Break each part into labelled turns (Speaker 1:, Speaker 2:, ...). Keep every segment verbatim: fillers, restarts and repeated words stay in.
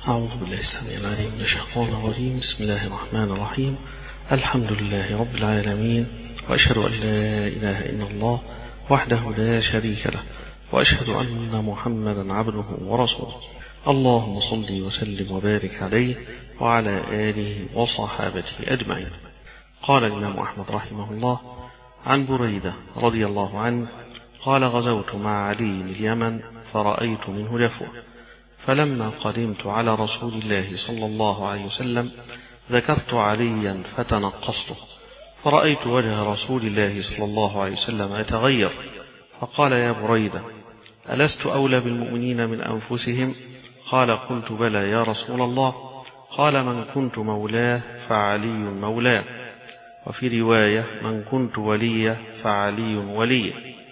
Speaker 1: أعوذ بالله السميع العليم من الشيطان الرجيم. بسم الله الرحمن الرحيم. الحمد لله رب العالمين، وأشهد أن لا إله إلا الله وحده لا شريك له، وأشهد أن محمدا عبده ورسوله. اللهم صل وسلم وبارك عليه وعلى آله وصحابته أجمعين. قال الإمام أحمد رحمه الله عن بريدة رضي الله عنه قال: غزوت مع علي اليمن فرأيت منه جفوة، فلما قدمت على رسول الله صلى الله عليه وسلم ذكرت عليا فتنقصته، فرأيت وجه رسول الله صلى الله عليه وسلم يتغير، فقال: يا بريدة، ألست أولى بالمؤمنين من أنفسهم؟ قال: قلت: بلى يا رسول الله. قال: من كنت مولاه فعلي مولاه، وفي رواية: من كنت وليه فعلي وليه.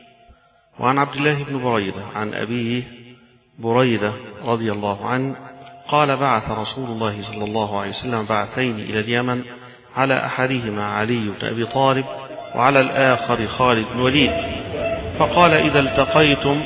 Speaker 1: وعن عبد الله بن بريدة عن أبيه بريدة رضي الله عنه قال: بعث رسول الله صلى الله عليه وسلم بعثين إلى اليمن، على أحدهما علي بن أبي طالب وعلى الآخر خالد بن الوليد، فقال: إذا التقيتم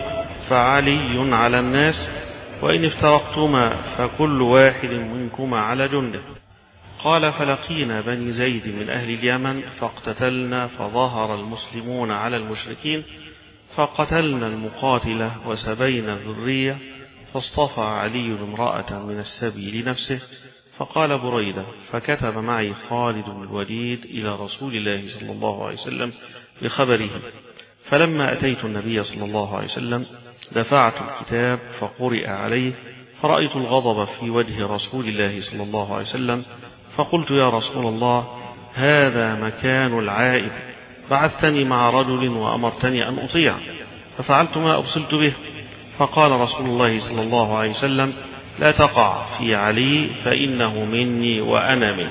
Speaker 1: فعلي على الناس، وإن افترقتما فكل واحد منكما على جنده. قال: فلقينا بني زيد من أهل اليمن فاقتتلنا، فظهر المسلمون على المشركين، فقتلنا المقاتلة وسبينا الذرية، فاصطفى علي امرأة من السبي لنفسه. فقال بريدة: فكتب معي خالد بن الوليد إلى رسول الله صلى الله عليه وسلم بخبره، فلما أتيت النبي صلى الله عليه وسلم دفعت الكتاب فقرئ عليه، فرأيت الغضب في وجه رسول الله صلى الله عليه وسلم، فقلت: يا رسول الله، هذا مكان العائد، بعثتني مع رجل وأمرتني أن أطيع، ففعلت ما أرسلت به. فقال رسول الله صلى الله عليه وسلم: لا تقع في علي، فإنه مني وأنا منه.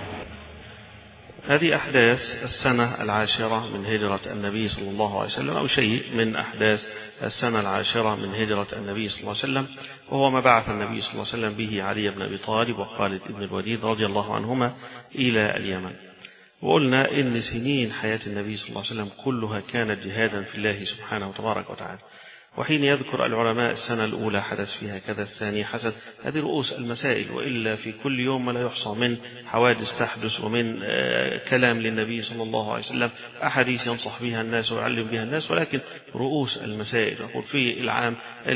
Speaker 1: هذه أحداث السنة العاشرة من هجرة النبي صلى الله عليه وسلم، أو شيء من أحداث السنة العاشرة من هجرة النبي صلى الله عليه وسلم، وهو ما بعث النبي صلى الله عليه وسلم به علي بن أبي طالب وخالد بن الوليد رضي الله عنهما إلى اليمن. وقلنا إن سنين حياة النبي صلى الله عليه وسلم كلها كانت جهادا في الله سبحانه وتبارك وتعالى. وحين يذكر العلماء السنة الأولى حدث فيها كذا، الثانية حدث، هذه رؤوس المسائل، وإلا في كل يوم ما لا يحصى من حوادث تحدث، ومن كلام للنبي صلى الله عليه وسلم، أحاديث ينصح بها الناس ويعلم بها الناس، ولكن رؤوس المسائل نقول في العام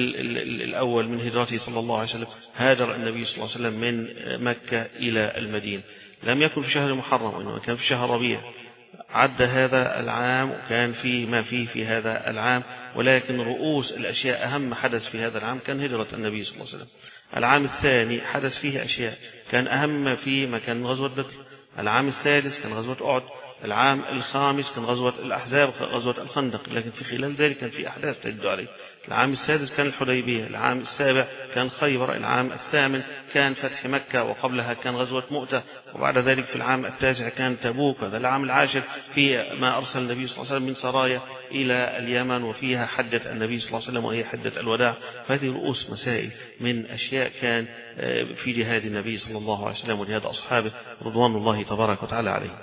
Speaker 1: الأول من هجرته صلى الله عليه وسلم هاجر النبي صلى الله عليه وسلم من مكة إلى المدينة، لم يكن في شهر محرم، وإنما كان في شهر ربيع. عد هذا العام وكان فيه ما فيه في هذا العام، ولكن رؤوس الأشياء أهم حدث في هذا العام كان هجرة النبي صلى الله عليه وسلم. العام الثاني حدث فيه أشياء كان أهم فيه ما كان غزوة بدر. العام الثالث كان غزوة أحد. العام الخامس كان غزوة الأحزاب، غزوة الخندق، لكن في خلال ذلك كان في أحداث تدل عليه. العام السادس كان الحديبية. العام السابع كان خيبر. العام الثامن كان فتح مكة، وقبلها كان غزوة مؤتة، وبعد ذلك في العام التاسع كان تبوك. هذا العام العاشر في ما أرسل النبي صلى الله عليه وسلم من سرايا إلى اليمن، وفيها حجة النبي صلى الله عليه وسلم وهي حجة الوداع. فهذه رؤوس مسائل من أشياء كان في جهاد النبي صلى الله عليه وسلم وجهاد أصحابه رضوان الله تبارك وتعالى عليه.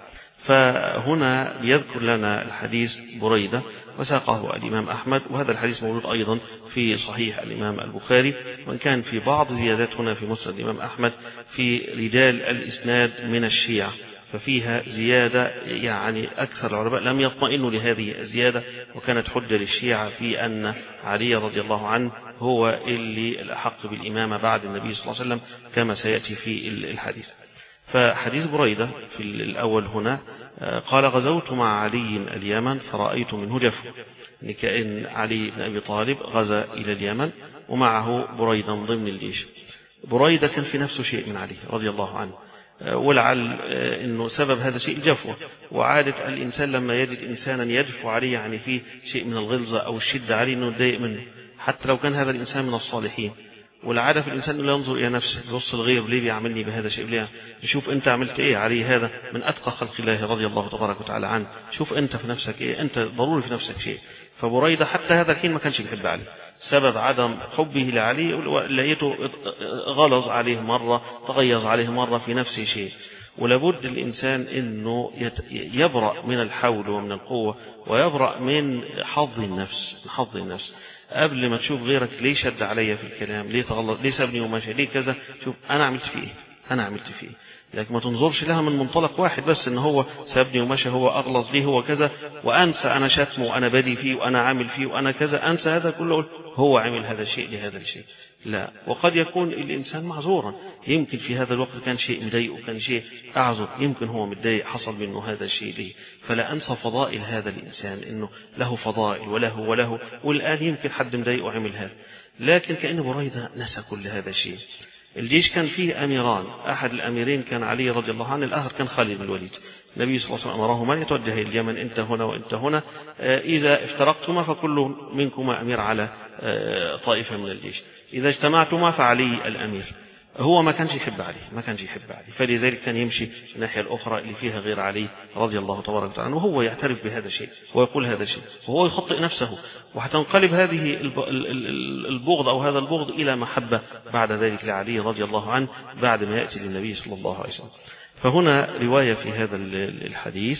Speaker 1: فهنا يذكر لنا الحديث بريدة وساقه الإمام أحمد، وهذا الحديث موجود أيضا في صحيح الإمام البخاري، وإن كان في بعض زيادات هنا في مسند الإمام أحمد في رجال الإسناد من الشيعة، ففيها زيادة يعني أكثر العلماء لم يطمئنوا لهذه الزيادة، وكانت حجة للشيعة في أن علي رضي الله عنه هو اللي الأحق بالإمامة بعد النبي صلى الله عليه وسلم، كما سيأتي في الحديث. فحديث بريدة في الأول هنا قال: غزوت مع علي اليمن فرأيت منه جفوة، يعني كأن علي بن أبي طالب غزا إلى اليمن ومعه بريدة من ضمن الجيش. بريدة كان في نفسه شيء من علي رضي الله عنه، ولعل أنه سبب هذا شيء الجفوة. وعادة الإنسان لما يجد إنسانا يجفو عليه، يعني فيه شيء من الغلظة أو الشدة عليه، أنه يتضايق منه حتى لو كان هذا الإنسان من الصالحين. والعادة في الإنسان لا ينظر إلى نفسه، يبص الغير، ليه بيعملني بهذا الشيء؟ ليه؟ يشوف أنت عملت إيه علي، هذا من أتقى خلق الله رضي الله تبارك وتعالى عنه، شوف أنت في نفسك إيه، أنت ضروري في نفسك شيء. فبريدة حتى هذا الحين ما كانش بيحب علي، سبب عدم حبه لعلي لقيته غلظ عليه مرة، تغيظ عليه مرة في نفسه شيء. ولابد الإنسان أنه يبرأ من الحول ومن القوة، ويبرأ من حظ النفس. حظ النفس قبل ما تشوف غيرك ليه شد عليا في الكلام، ليه تغلط، ليه سابني وماشي، ليه كذا، شوف أنا عملت فيه إيه، أنا عملت فيه إيه. لكن ما تنظرش لها من منطلق واحد بس، ان هو سابني ومشى، هو اغلظ ليه، هو كذا، وانسى انا شتمه وانا بادي فيه وانا عامل فيه وانا كذا، انسى هذا كله، اقول هو عمل هذا الشيء لهذا الشيء. لا، وقد يكون الانسان معذورا، يمكن في هذا الوقت كان شيء مضايقه، كان شيء اعذر، يمكن هو متضايق حصل منه هذا الشيء ليه، فلا انسى فضائل هذا الانسان، انه له فضائل وله وله، والان يمكن حد مضايقه عمل هذا. لكن كأن بريدة نسى كل هذا الشيء. الجيش كان فيه أميران، أحد الأميرين كان علي رضي الله عنه، الآخر كان خالد بن الوليد. النبي صلى الله عليه وسلم أمرهما أن يتوجه إلى اليمن، أنت هنا وأنت هنا، إذا افترقتما فكل منكما أمير على طائفة من الجيش، إذا اجتمعتما فعلي الأمير. هو ما كانش يحب علي، ما كانش يحب علي، فلذلك كان يمشي الناحية الأخرى اللي فيها غير علي رضي الله تبارك وتعالى، وهو يعترف بهذا الشيء ويقول هذا الشيء، وهو يخطئ نفسه، وهتنقلب هذه البغض أو هذا البغض إلى محبة بعد ذلك لعلي رضي الله عنه بعد ما يأتي للنبي صلى الله عليه وسلم. فهنا رواية في هذا الحديث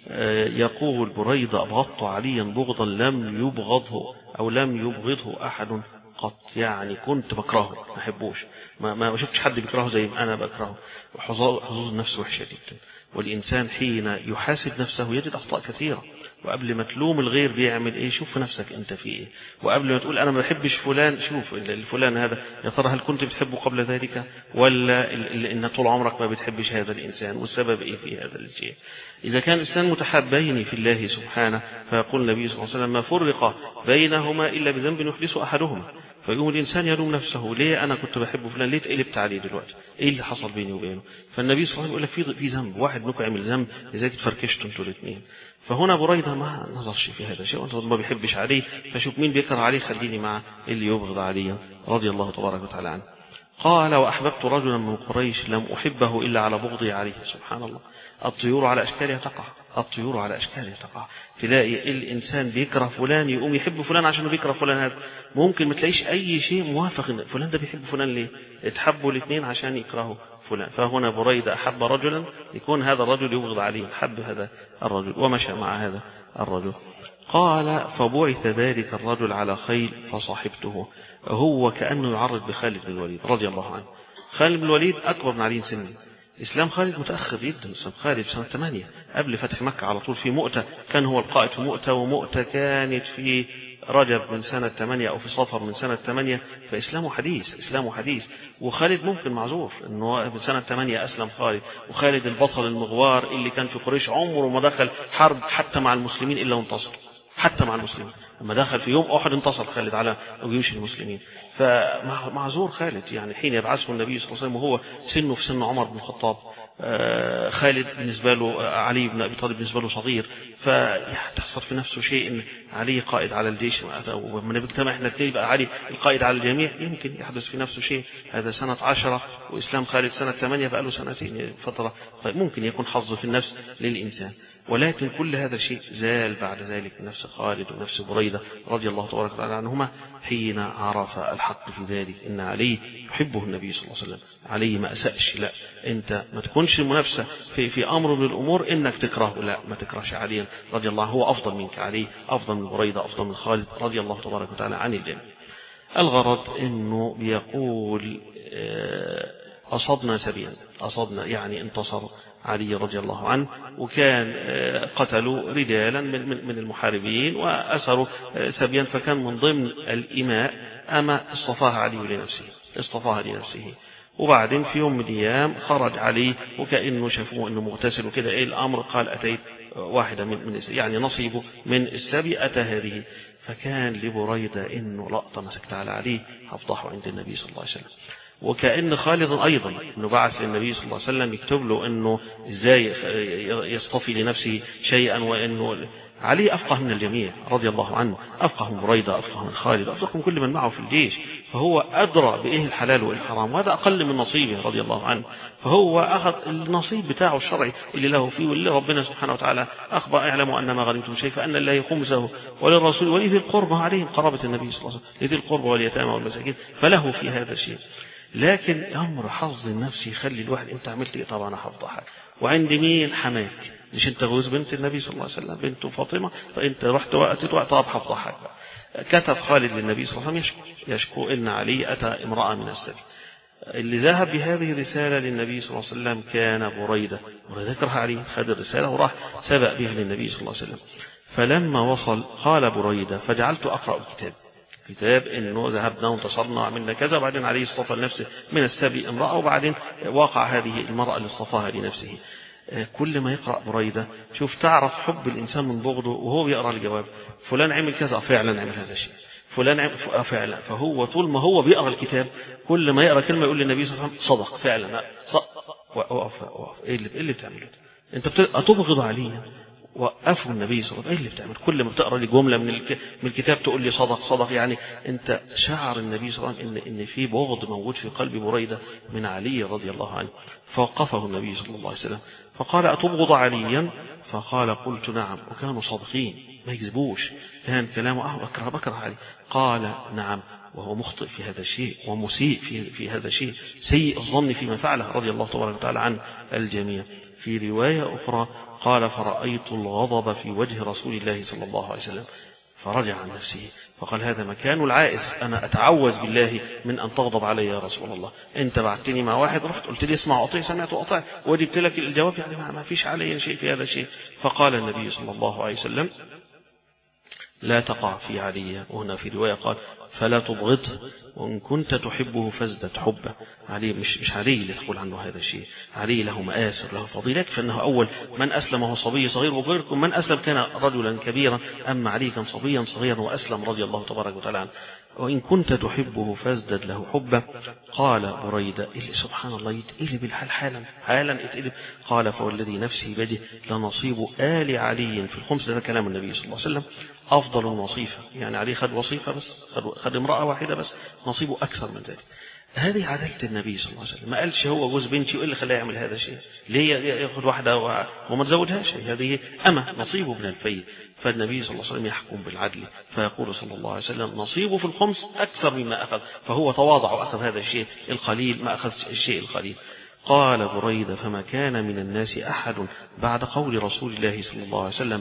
Speaker 1: يقول بريدة: أبغضت عليا بغضا لم يبغضه أو لم يبغضه أحد قط، يعني كنت بكرهه، ما أحبوش، ما ما شفتش حد بيكرهه زي ما أنا بكرهه. وحظوظ النفس وحشة جدا، والإنسان حين يحاسب نفسه يجد أخطاء كثيرة، وقبل ما تلوم الغير بيعمل إيه شوف نفسك أنت في إيه، وقبل ما تقول أنا ما بحبش فلان شوف الفلان هذا يا ترى هل كنت بتحبه قبل ذلك، ولا إن طول عمرك ما بتحبش هذا الإنسان، والسبب إيه في هذا الشيء. إذا كان الإنسان متحابين في الله سبحانه، فيقول النبي صلى الله عليه وسلم: ما فرق بينهما إلا بذنب يحدث أحدهما. فيقوم الإنسان يلوم نفسه، ليه أنا كنت بحبه فلان، ليه تقلبت عليه دلوقتي، إيه اللي حصل بيني وبينه. فالنبي صلى الله عليه وسلم يقول لك في في ذنب واحد منكم عمل ذنب لذلك تفركشتوا انتوا الاثنين. فهنا بريدة ما نظرش في هذا الشيء، وانت ما بيحبش عليه، فشوف مين بيكره عليه خليني مع اللي يبغض عليه رضي الله تبارك وتعالى عنه. قال: وأحببت رجلا من قريش لم أحبه إلا على بغضي عليه. سبحان الله، الطيور على أشكالها تقع، الطيور على أشكالها تقع. تلاقي الإنسان بيكره فلان يقوم يحب فلان عشان بيكره فلان هذا، ممكن ما تلاقيش أي شيء موافق إن فلان ده بيحب فلان ليه، اتحبوا الاثنين عشان يكرهوا فلان. فهنا بريدة أحب رجلا، يكون هذا الرجل يبغض عليه، حب هذا الرجل ومشى مع هذا الرجل. قال: فبعث ذلك الرجل على خيل فصاحبته. هو كأنه يعرض بخالد بن الوليد رضي الله عنه. خالد بن الوليد أكبر من علي سنا، إسلام خالد متأخر جدا، إسلام خالد سنة ثمانية قبل فتح مكة على طول، في مؤتة كان هو القائد في مؤتة، ومؤتة كانت في رجب من سنة ثمانية أو في صفر من سنة ثمانية، فإسلامه حديث، إسلامه حديث. وخالد ممكن معذور إنه من سنة ثمانية أسلم خالد، وخالد البطل المغوار اللي كان في قريش عمره ما دخل حرب حتى مع المسلمين إلا وانتصر، حتى مع المسلمين لما دخل في يوم أحد انتصر خالد على جيوش المسلمين. فمعذور خالد، يعني حين يبعثه النبي صلى الله عليه وسلم وهو سنه في سن عمر بن الخطاب، خالد بالنسبة له علي بن أبي طالب بالنسبة له صغير، فتحصل في نفسه شيء إن علي قائد على الجيش، ومن بيجتمع احنا الاثنين يبقى علي القائد على الجميع، يمكن يحدث في نفسه شيء. هذا سنة عشرة وإسلام خالد سنة ثمانية، بقى له سنتين فترة، طيب ممكن يكون حظ في النفس للإنسان. ولكن كل هذا الشيء زال بعد ذلك من نفس خالد ونفس بريدة رضي الله تبارك وتعالى عنهما حين عرف الحق في ذلك، إن علي يحبه النبي صلى الله عليه وسلم. علي ما أسأش، لا أنت ما تكونش المنافسة في, في أمر من الأمور إنك تكرهه، لا ما تكرهش علي رضي الله، هو أفضل منك، علي أفضل من بريدة، أفضل من خالد رضي الله تبارك وتعالى عن الجميع. الغرض إنه بيقول أصبنا سبيا، أصبنا يعني انتصر علي رضي الله عنه، وكان قتلوا رجالا من المحاربين وأسروا سبيا، فكان من ضمن الإماء أما اصطفاها علي لنفسه، اصطفاها لنفسه. وبعدين في يوم من الأيام خرج علي وكأنه شافوه أنه مغتسل وكده، إيه الأمر؟ قال: أتيت واحدة من, من يعني نصيبه من السبي أتى هذه. فكان لبريدة إنه لقطة مسكت على علي هفضحه عند النبي صلى الله عليه وسلم. وكأن خالد أيضا أنه بعث للنبي صلى الله عليه وسلم يكتب له أنه إزاي يصطفي لنفسه شيئا، وأنه علي أفقه من الجميع رضي الله عنه، أفقه من بريدة، أفقه من خالد، أفقه من كل من معه في الجيش، فهو أدرى بإيه الحلال والحرام، وهذا أقل من نصيبه رضي الله عنه. فهو أخذ النصيب بتاعه الشرعي اللي له فيه، واللي ربنا سبحانه وتعالى أخبر: اعلموا أن ما غنمتم شيء فأن الله خمسه وللرسول ولذي القربى، عليهم قرابة النبي صلى الله عليه وسلم، لذي القربى واليتامى والمساكين، فله في هذا الشيء. لكن أمر حظ النفس يخلي الواحد: أنت عملت إيه؟ طبعا هفضحك. وعند مين؟ حماك، مش أنت جوز بنت النبي صلى الله عليه وسلم بنت فاطمة، فأنت رحت وقت وقت طب هفضحك. كتب خالد للنبي صلى الله عليه وسلم يشكو, يشكو إن علي أتى امرأة من السبي. اللي ذهب بهذه الرسالة للنبي صلى الله عليه وسلم كان بريدة. بريدة كره علي، خد الرسالة وراح سبق بها للنبي صلى الله عليه وسلم. فلما وصل قال بريدة فجعلت أقرأ الكتاب، كتاب إنه ذهبنا وانتصرنا وعملنا كذا، وبعدين عليه اصطفى لنفسه من السبي امرأة، وبعدين وقع هذه المرأة اللي اصطفاها لنفسه. كل ما يقرأ بريدة شوف تعرف حب الإنسان من بغضه وهو بيقرأ الجواب. فلان عمل كذا، فعلا عمل هذا الشيء، فلان عمل فعلا. فهو طول ما هو بيقرأ الكتاب كل ما يقرأ كلمة يقول للنبي صلى الله عليه وسلم صدق فعلا، صدق. وقف وقف ايه اللي, إيه اللي بتعمله انت؟ بتبغض عليا. وقفوا النبي صلى الله عليه وسلم، ايه اللي بتعمل؟ كل ما بتقرا لي جمله من من الكتاب تقول لي صدق صدق. يعني انت شعر النبي صلى الله عليه وسلم ان ان في بغض موجود في قلب بريده من علي رضي الله عنه. فوقفه النبي صلى الله عليه وسلم فقال أتبغض عليا؟ فقال قلت نعم. وكانوا صادقين ما يكذبوش، كان كلامه اه بكره بكره علي. قال نعم، وهو مخطئ في هذا الشيء ومسيء في في هذا الشيء، سيء الظن فيما فعله رضي الله تبارك وتعالى عن الجميع. في رواية أخرى قال فرأيت الغضب في وجه رسول الله صلى الله عليه وسلم فرجع عن نفسه فقال هذا مكان العائز، أنا أتعوذ بالله من أن تغضب علي يا رسول الله. أنت بعتني مع واحد رحت قلت لي اسمع أطيع، سمعت وأطيع وجبت لك الجواب، يعني ما فيش علي شيء في هذا الشيء. فقال النبي صلى الله عليه وسلم لا تقع في علي. وهنا في رواية قال فلا تبغضه وإن كنت تحبه فازدد حبه. علي مش مش علي اللي تقول عنه هذا الشيء، علي له مآثر له فضيلات، فإنه أول من أسلم وهو صبي صغير، وغيركم من أسلم كان رجلا كبيرا، أما علي كان صبيا صغيرا وأسلم رضي الله تبارك وتعالى عنه. وإن كنت تحبه فازدد له حبه. قال بريدة اللي سبحان الله يتقلب الحال حالا حالا يتقلب. قال فوالذي نفسي بيده لنصيب آل علي في الخمس. ده كلام النبي صلى الله عليه وسلم أفضل وصيفة، يعني علي خد وصيفة بس، خد امرأة واحدة بس، نصيبه أكثر من ذلك. هذه عدالة النبي صلى الله عليه وسلم. ما قالش هو جوز بنتي وإيه اللي خلاه يعمل هذا الشيء، ليه ياخد واحدة وما تزوجهاش، هذه أما نصيبه من الفيء. فالنبي صلى الله عليه وسلم يحكم بالعدل فيقول صلى الله عليه وسلم نصيبه في الخمس أكثر مما أخذ، فهو تواضع وأخذ هذا الشيء القليل ما أخذ الشيء القليل. قال بريدة فما كان من الناس أحد بعد قول رسول الله صلى الله عليه وسلم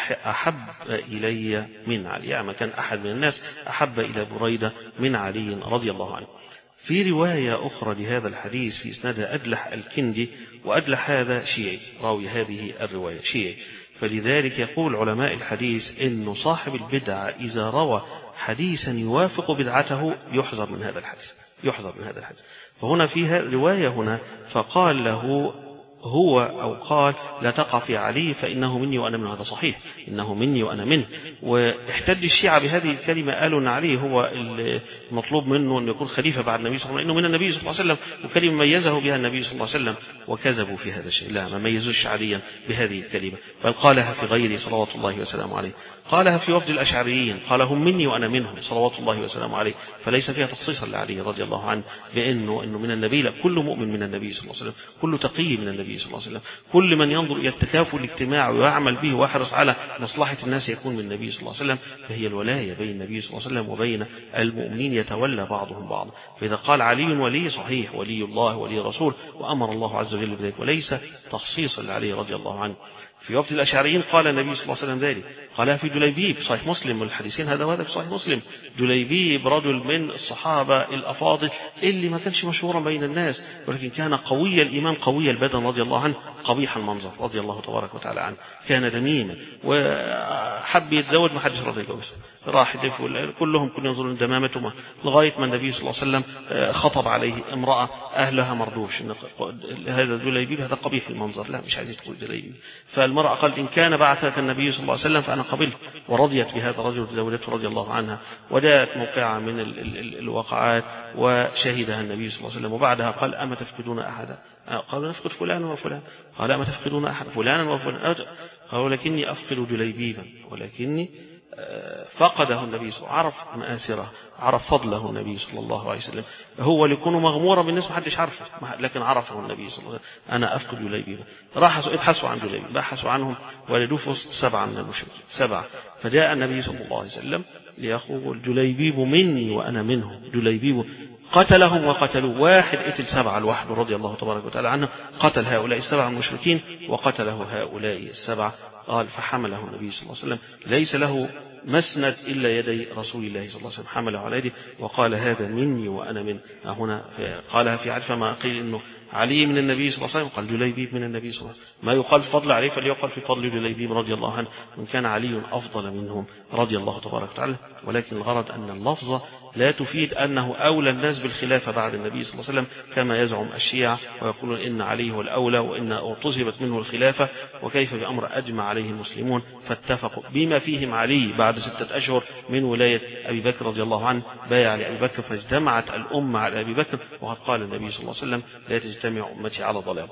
Speaker 1: أحب إلي من علي، يعني ما كان أحد من الناس أحب إلى بريدة من علي رضي الله عنه. في رواية أخرى لهذا الحديث في إسنادها أدلح الكندي، وأدلح هذا شيعي، راوي هذه الرواية شيعي. فلذلك يقول علماء الحديث إنه صاحب البدعة إذا روى حديثا يوافق بدعته يحذر من هذا الحديث، يحذر من هذا الحديث. فهنا فيها رواية هنا فقال له هو أو قال لا تقع في علي فإنه مني وأنا منه. هذا صحيح، إنه مني وأنا منه. واحتج الشيعة بهذه الكلمة، قالوا أن علي هو المطلوب منه أن يكون خليفة بعد النبي صلى الله عليه وسلم، إنه من النبي صلى الله عليه وسلم، وكلمة ميزه بها النبي صلى الله عليه وسلم، وكذبوا في هذا الشيء. لا، ما ميزوش عليا بهذه الكلمة، بل قالها في غيره صلوات الله وسلامه عليه. قالها في وفد الأشعريين قال هم مني وأنا منهم صلوات الله وسلامه عليه، فليس فيها تخصيصا لعلي رضي الله عنه بأنه إنه من النبي. لا، كل مؤمن من النبي صلى الله عليه وسلم، كل تقي من النبي صلى الله عليه وسلم، كل من ينظر إلى التكافل الاجتماعي ويعمل به ويحرص على مصلحة الناس يكون من النبي صلى الله عليه وسلم. فهي الولاية بين النبي صلى الله عليه وسلم وبين المؤمنين يتولى بعضهم بعضا. فإذا قال علي ولي صحيح، ولي الله ولي رسول، وأمر الله عز وجل بذلك، وليس تخصيصا لعلي رضي الله عنه. في وقت الأشعريين قال النبي صلى الله عليه وسلم ذلك، قالها في جليبيب صحيح مسلم، والحديثين هذا وهذا في صحيح مسلم. جليبيب رجل من الصحابة الأفاضل اللي ما كانش مشهورا بين الناس، ولكن كان قوي الإيمان قوي البدن رضي الله عنه، قبيح المنظر رضي الله تبارك وتعالى عنه، كان دميما وحب يتزوج ما حدش رضي يتجوزه، راح يدفوا كلهم كل ينظرون دمامته، لغاية ما النبي صلى الله عليه وسلم خطب عليه امرأة أهلها مرضوش، هذا جليبيب هذا قبيح المنظر، لا مش عايز تقول جليبيب. فالمرأة قالت إن كان بعثك النبي صلى الله عليه وسلم فأنا قبلت، ورضيت بهذا الرجل زوجته رضي الله عنها، وجاءت موقعة من ال ال ال الواقعات وشهدها النبي صلى الله عليه وسلم. وبعدها قال أما تفقدون أحدا؟ قالوا نفقد فلانا وفلان. قال أما تفقدون أحد فلانا وفلان؟ قالوا ولكني أفقد جليبيبا، ولكني فقده النبي صلى الله عليه وسلم، عرف مآثره، عرف فضله النبي صلى الله عليه وسلم. هو اللي يكون مغمورا بالناس ما حدش عارفه، لكن عرفه النبي صلى الله عليه وسلم. أنا أفقد جليبيبا. راحوا ابحثوا عن جليبيب، بحثوا عنهم ولدوا في وسط سبعة من المشركين، سبعة. فجاء النبي صلى الله عليه وسلم ليقول جليبيب مني وأنا منه. جليبيب قتلهم وقتلوا، واحد قتل سبعة لوحده رضي الله تبارك وتعالى عنه، قتل هؤلاء السبعة المشركين وقتله هؤلاء السبعة. قال فحمله النبي صلى الله عليه وسلم، ليس له مسند إلا يدي رسول الله صلى الله عليه وسلم، حمله على يده وقال هذا مني وأنا من. هنا قالها في عرفة ما قيل إنه علي من النبي صلى الله عليه وسلم، قال جليبيب من النبي صلى الله عليه وسلم. ما يقال فضل عليه فليقال في فضل جليبيب رضي الله عنه، وإن كان علي أفضل منهم رضي الله تبارك وتعالى. ولكن الغرض أن اللفظة لا تفيد أنه أولى الناس بالخلافة بعد النبي صلى الله عليه وسلم كما يزعم الشيعة ويقولون إن علي هو الأولى وإن اغتصبت منه الخلافة، وكيف بأمر أجمع عليه المسلمون فاتفقوا بما فيهم علي بعد ستة أشهر من ولاية أبي بكر رضي الله عنه بايع لأبي بكر فاجتمعت الأمة على أبي بكر، وقد قال النبي صلى الله عليه وسلم لا تجتمع أمتي على ضلال.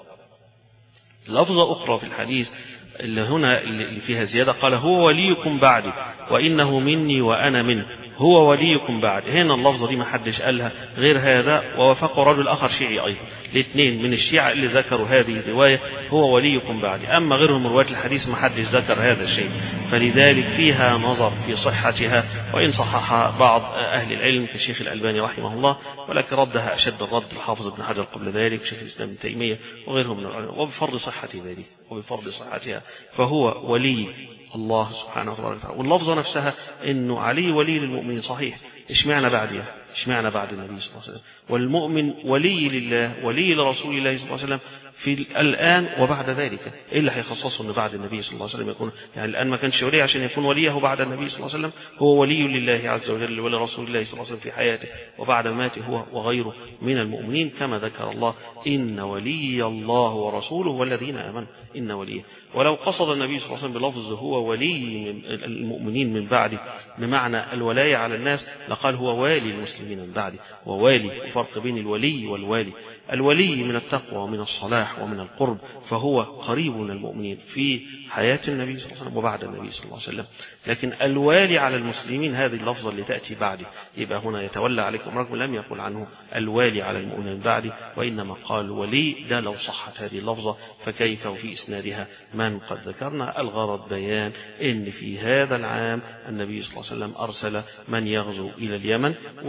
Speaker 1: لفظة أخرى في الحديث اللي هنا اللي فيها زيادة قال هو وليكم بعدي وإنه مني وأنا منه، هو وليكم بعد. هنا اللفظة دي ما حدش قالها غير هذا، ووافقه رجل آخر شيعي أيضا، الاثنين من الشيعة اللي ذكروا هذه الرواية هو وليكم بعد. أما غيرهم من رواية الحديث ما حدش ذكر هذا الشيء، فلذلك فيها نظر في صحتها، وإن صححها بعض أهل العلم كالشيخ الألباني رحمه الله، ولكن ردها أشد الرد الحافظ ابن حجر قبل ذلك، شيخ الإسلام ابن تيمية وغيرهم من العلماء، وبفرض صحة ذلك وبفرض صحتها فهو ولي الله سبحانه وتعالى. واللفظة نفسها إنه علي ولي للمؤمنين صحيح، اشمعنا بعدها، اشمعنا بعد النبي صلى الله عليه وسلم، والمؤمن ولي لله ولي لرسول الله صلى الله عليه وسلم في الآن وبعد ذلك. إيه اللي هيخصصه أن بعد النبي صلى الله عليه وسلم يكون يعني الآن ما كانش ولي عشان يكون وليه بعد النبي صلى الله عليه وسلم؟ هو ولي لله عز وجل ولرسول الله صلى الله عليه وسلم في حياته وبعد ماته هو وغيره من المؤمنين، كما ذكر الله إن ولي الله ورسوله والذين آمنوا إن وليه. ولو قصد النبي صلى الله عليه وسلم بلفظ هو ولي المؤمنين من بعده بمعنى الولاية على الناس لقال هو والي المسلمين من بعده، ووالي فرق بين الولي والوالي. الولي من التقوى ومن الصلاح ومن القرب، فهو قريب من المؤمنين في حياة النبي صلى الله عليه وسلم وبعد النبي صلى الله عليه وسلم. لكن الوالي على المسلمين هذه اللفظة اللي تأتي بعده، يبقى هنا يتولى عليكم رجل لم يقل عنه الوالي على المؤمنين بعده، وإنما قال ولي. ده لو صحت هذه اللفظة فكيف وفي إسنادها من قد ذكرنا. الغرض بيان إن في هذا العام النبي صلى الله عليه وسلم أرسل من يغزو إلى اليمن،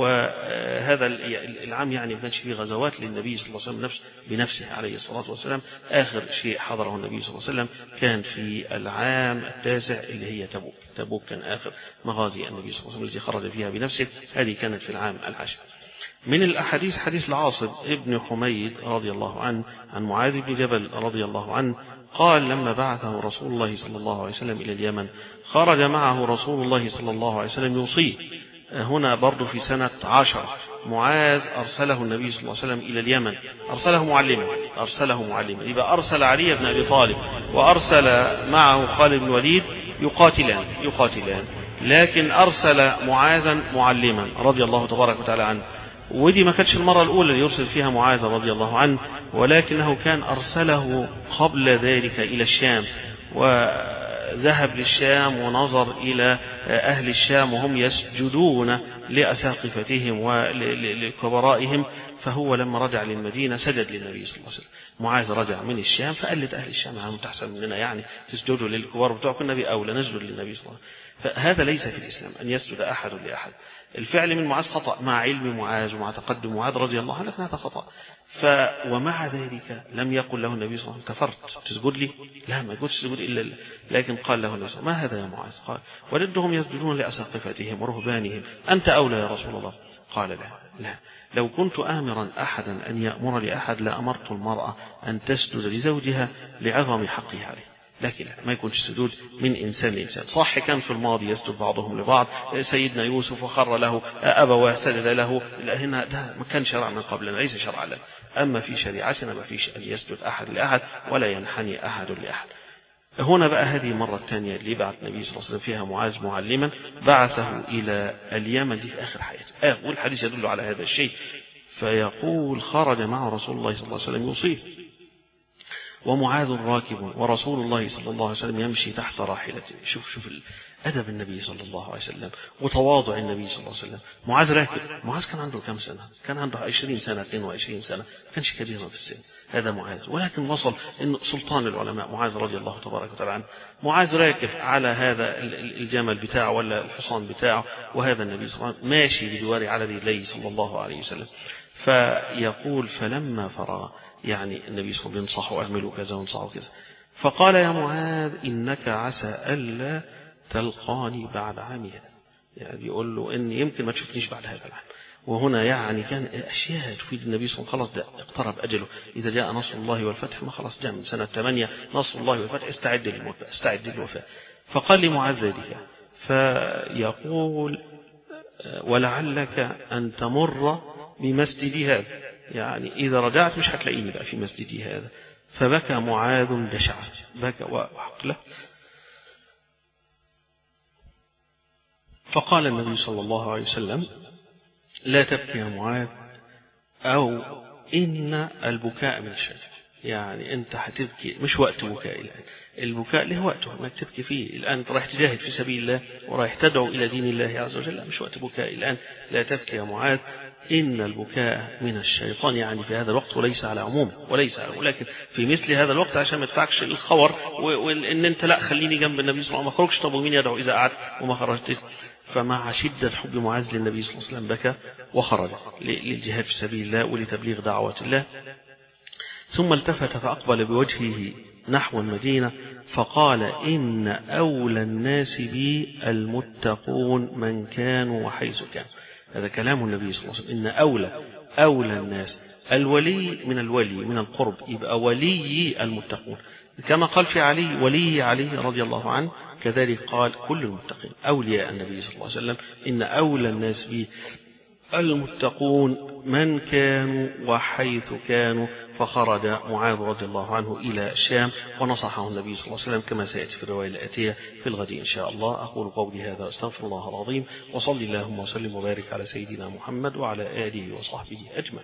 Speaker 1: وهذا العام يعني ما كانش فيه غزوات للنبي صلى الله عليه وسلم نفس بنفسه عليه الصلاة والسلام. آخر شيء حضره النبي صلى الله عليه وسلم كان في العام التاسع اللي هي تبوك. تبوك كان آخر مغازي النبي صلى الله عليه وسلم التي خرج فيها بنفسه، هذه كانت في العام العاشر. من الأحاديث حديث العاصب ابن حميد رضي الله عنه عن معاذ بن جبل رضي الله عنه قال لما بعثه رسول الله صلى الله عليه وسلم إلى اليمن خرج معه رسول الله صلى الله عليه وسلم يوصيه. هنا برضو في سنة عشر معاذ أرسله النبي صلى الله عليه وسلم إلى اليمن، أرسله معلما أرسله معلما يبقى أرسل علي بن أبي طالب وأرسل معه خالد بن الوليد يقاتلان يقاتلان لكن أرسل معاذا معلما رضي الله تبارك وتعالى عنه. ودي ما كانتش المرة الأولى اللي يرسل فيها معاذ رضي الله عنه، ولكنه كان أرسله قبل ذلك إلى الشام، وذهب للشام ونظر إلى أهل الشام وهم يسجدون لأساقفتهم ولكبرائهم، فهو لما رجع للمدينة سجد للنبي صلى الله عليه وسلم. معاذ رجع من الشام فقال أهل الشام هم تحسن مننا يعني تسجدوا للكبار بتوعكم، النبي أولى نسجد للنبي صلى الله عليه وسلم. فهذا ليس في الإسلام أن يسجد أحد لأحد. الفعل من معاذ خطأ مع علم معاذ ومع تقدم معاذ رضي الله عنه، لكن هذا خطأ. ف ومع ذلك لم يقل له النبي صلى الله عليه وسلم كفرت تسجد لي، لا ما يقولش تسجد إلا الله، لكن قال له النبي ما هذا يا معاذ؟ قال ولدهم يسجدون لأساقفتهم ورهبانهم، أنت أولى يا رسول الله. قال لا لا لو كنت آمرا أحدا أن يأمر لأحد لأمرت المرأة أن تسجد لزوجها لعظم حقه عليه، لكن ما يكونش سجود من إنسان لإنسان. صح كان في الماضي يسجد بعضهم لبعض، سيدنا يوسف وخر له أبواه سجد له، هنا ده ما كان شرع من قبل ليس شرع لنا. أما في شريعتنا ما فيش أن يسجد أحد لأحد ولا ينحني أحد لأحد. هنا بقى هذه المرة الثانية اللي بعث النبي صلى الله عليه وسلم فيها معاذ معلما، بعثه إلى اليمن دي في آخر حياته. آه والحديث يدل على هذا الشيء. فيقول خرج مع رسول الله صلى الله عليه وسلم يوصيه ومعاذ راكب ورسول الله صلى الله عليه وسلم يمشي تحت راحلته. شوف شوف أدب النبي صلى الله عليه وسلم وتواضع النبي صلى الله عليه وسلم. معاذ راكب، معاذ كان عنده كم سنة؟ كان عنده عشرين سنة اثنين وعشرين سنة، كانش كبيرا في السن هذا معاذ، ولكن وصل إنه سلطان العلماء معاذ رضي الله تبارك وتعالى عنه. معاذ راكب على هذا الجمل بتاعه ولا الحصان بتاعه، وهذا النبي صلى الله عليه وسلم ماشي بجوار على رجليه صلى الله عليه وسلم. فيقول فلما فرغ، يعني النبي صلى الله عليه وسلم ينصحه اعملوا كذا وانصحوا كذا، فقال يا معاذ إنك عسى ألا تلقاني بعد عامي هذا، يعني بيقول له إن يمكن ما تشوفنيش بعد هذا العام. وهنا يعني كان أشياء تفيد النبي صلى الله عليه وسلم، خلاص ده اقترب أجله، إذا جاء نصر الله والفتح ما خلاص جاء من سنة ثمانية نصر الله والفتح، استعد للوفاة استعد للوفاة. فقال لمعاذ ذلك، فيقول ولعلك أن تمر بمسجدي هذا، يعني إذا رجعت مش هتلاقيني بقى في مسجدي هذا. فبكى معاذ جشعا، بكى وحقله. فقال النبي صلى الله عليه وسلم لا تبكي يا معاذ، أو إن البكاء من الشجر، يعني أنت هتبكي مش وقت بكاء الآن، البكاء له وقته ما تبكي فيه الآن، أنت رايح تجاهد في سبيل الله ورايح تدعو إلى دين الله عز وجل، مش وقت بكاء الآن، لا تبكي يا معاذ إن البكاء من الشيطان، يعني في هذا الوقت وليس على عموم وليس على، ولكن في مثل هذا الوقت عشان ما تدفعكش الخور وإن أنت لا خليني جنب النبي صلى الله عليه وسلم ما خرجش، طب ومين يدعو إذا قعدت وما خرجت؟ فمع شدة حب معاذ للنبي صلى الله عليه وسلم بكى وخرج للجهاد في سبيل الله ولتبليغ دعوة الله. ثم التفت فأقبل بوجهه نحو المدينة فقال إن أولى الناس بي المتقون من كانوا وحيث كانوا. هذا كلام النبي صلى الله عليه وسلم، إن أولى أولى الناس، الولي من الولي من القرب، يبقى ولي المتقون، كما قال في علي ولي علي رضي الله عنه، كذلك قال كل المتقين أولياء النبي صلى الله عليه وسلم، إن أولى الناس بي المتقون من كانوا وحيث كانوا. فخرج معاذ رضي الله عنه إلى الشام ونصحه النبي صلى الله عليه وسلم كما سيأتي في الرواية الآتية في الغد إن شاء الله. أقول قولي هذا أستغفر الله العظيم، وصلي اللهم وسلم وبارك على سيدنا محمد وعلى آله وصحبه أجمعين.